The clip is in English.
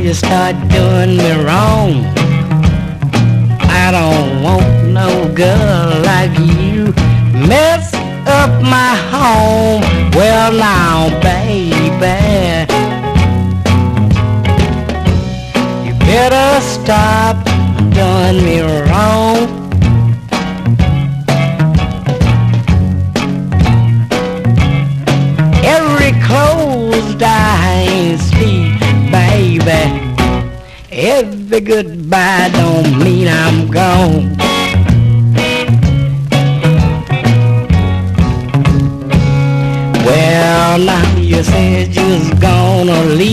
you start doing me wrong. I don't want no girl like you. Mess up my home. Well now, baby, you better stop doing me wrong. Every closed eye sleep, baby. Every goodbye don't mean I'm gone. Well, now you said you was gonna leave.